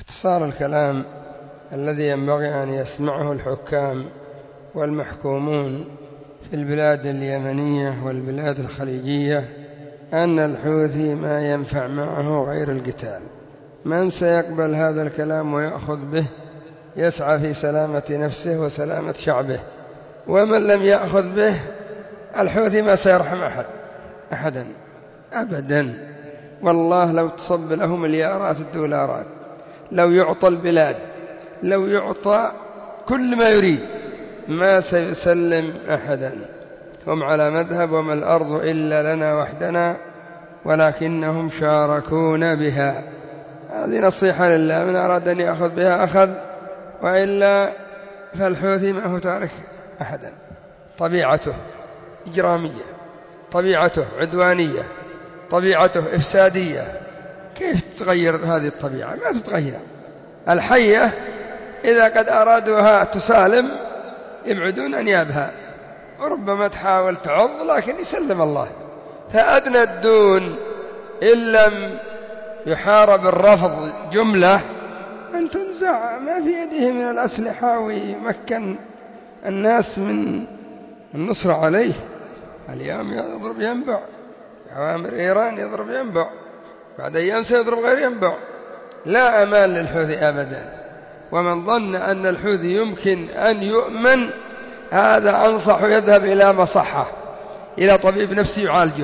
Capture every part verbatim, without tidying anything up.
باختصار الكلام الذي ينبغي أن يسمعه الحكام والمحكومون في البلاد اليمنية والبلاد الخليجية أن الحوثي ما ينفع معه غير القتال. من سيقبل هذا الكلام ويأخذ به يسعى في سلامة نفسه وسلامة شعبه، ومن لم يأخذ به الحوثي ما سيرحم أحد أحدا أبدا. والله لو تصب له مليارات الدولارات، لو يعطى البلاد، لو يعطى كل ما يريد، ما سيسلم أحدا. هم على مذهب وما الأرض إلا لنا وحدنا ولكنهم شاركون بها. هذه نصيحة لله، من أراد أن يأخذ بها أخذ، وإلا فالحوثي ما هو تارك أحدا. طبيعته إجرامية، طبيعته عدوانية، طبيعته إفسادية. كيف تغير هذه الطبيعة؟ ما تتغير. الحية إذا قد أرادوها تسالم يبعدون أنيابها، وربما تحاول تعض لكن يسلم الله. فأدنى الدون إن لم يحارب الرفض جملة أن تنزع ما في يده من الأسلحة ويمكن الناس من النصر عليه. اليوم يضرب ينبع، أوامر إيران يضرب ينبع، بعد أيام سيضرب غير ينبع. لا أمان للحوثي أبدا. ومن ظن أن الحوثي يمكن أن يؤمن هذا أنصح يذهب إلى مصحة، إلى طبيب نفسي يعالجه.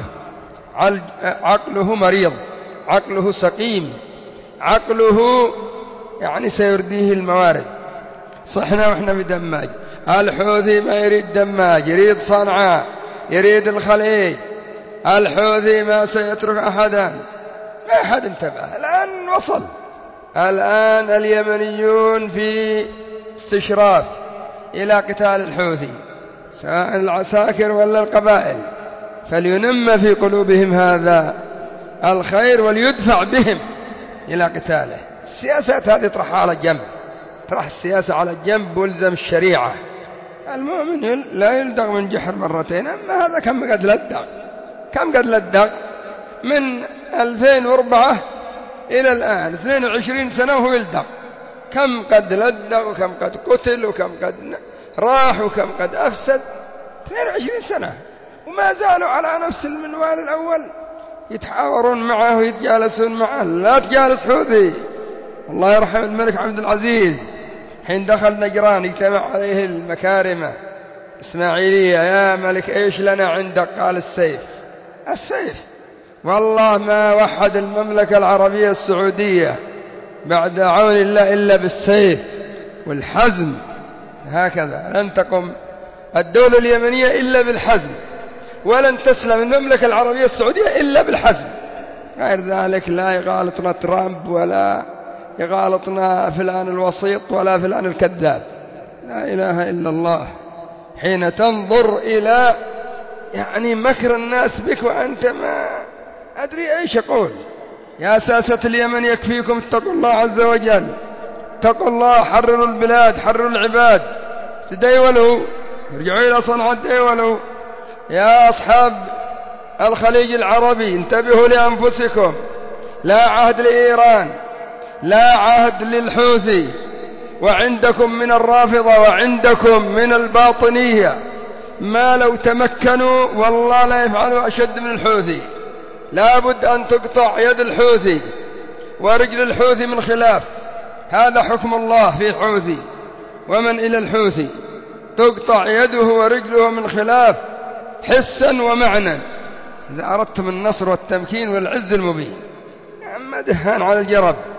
عقله مريض، عقله سقيم، عقله يعني سيرديه الموارد. صحنا وإحنا في دماج. الحوثي ما يريد دماج، يريد صنعاء، يريد الخليج. الحوثي ما سيترك أحدا، ما أحد انتبه. الآن وصل، الآن اليمنيون في استشراف إلى قتال الحوثي، سواء العساكر ولا القبائل، فلينم في قلوبهم هذا الخير وليدفع بهم إلى قتاله. السياسات هذه طرحها على الجنب، طرح السياسة على الجنب والزم الشريعة. المؤمن لا يلدغ من جحر مرتين. أما هذا كم قد لدغ، كم قد لدغ من ألفين وأربعة إلى الآن اثنين وعشرين سنة وهو يلدغ. كم قد لدغ وكم قد قتل وكم قد راح وكم قد أفسد. اثنين وعشرين سنة وما زالوا على نفس المنوال الأول، يتحاورون معه ويتجالسون معه. لا تجالس حوثي. الله يرحم الملك عبد العزيز حين دخل نجران اجتمع عليه المكارمة إسماعيلية: يا ملك إيش لنا عندك؟ قال: السيف. السيف. والله ما وحد المملكة العربية السعودية بعد عون الله إلا بالسيف والحزم. هكذا لن تقم الدولة اليمنية إلا بالحزم، ولن تسلم المملكة العربية السعودية إلا بالحزم. غير ذلك لا يغالطنا ترامب ولا يغالطنا فلان الوسيط ولا فلان الكذاب. لا إله إلا الله. حين تنظر إلى يعني مكر الناس بك وأنت ما أدري إيش أقول. يا ساسة اليمن يكفيكم اتقوا الله عز وجل، اتقوا الله، حرروا البلاد، حرروا العباد، تديولوا، ارجعوا إلى صنعاء، تديولوا. يا أصحاب الخليج العربي انتبهوا لأنفسكم. لا عهد لإيران، لا عهد للحوثي، وعندكم من الرافضة وعندكم من الباطنية ما لو تمكنوا والله لا يفعلوا أشد من الحوثي. لا بد أن تقطع يد الحوثي ورجل الحوثي من خلاف. هذا حكم الله في الحوثي، ومن إلى الحوثي تقطع يده ورجله من خلاف حسا ومعنى إذا أردتم النصر والتمكين والعز المبين. أما دهان على الجرب.